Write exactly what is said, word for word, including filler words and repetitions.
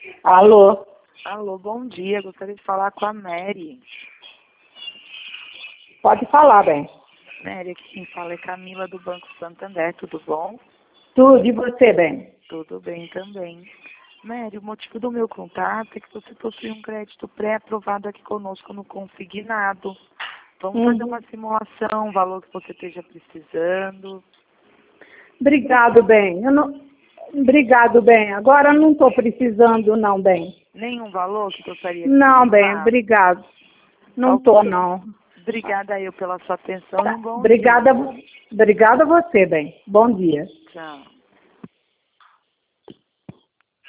Alô? Alô, bom dia. Gostaria de falar com a Mary. Pode falar, bem. Mary, aqui quem fala é Camila do Banco Santander. Tudo bom? Tudo, e você, bem? Tudo bem também. Mary, o motivo do meu contato é que você possui um crédito pré-aprovado aqui conosco no consignado. Vamos Uhum. fazer uma simulação, o valor que você esteja precisando. Obrigado, bem. Eu não... Obrigado, bem. Agora eu não estou precisando, não, bem. Nenhum valor que gostaria de Não, bem, simular? obrigado. Não Ok. estou, não. Obrigada eu pela sua atenção e Tá. um bom Obrigada, dia. obrigada a você, bem. Bom dia. Tchau.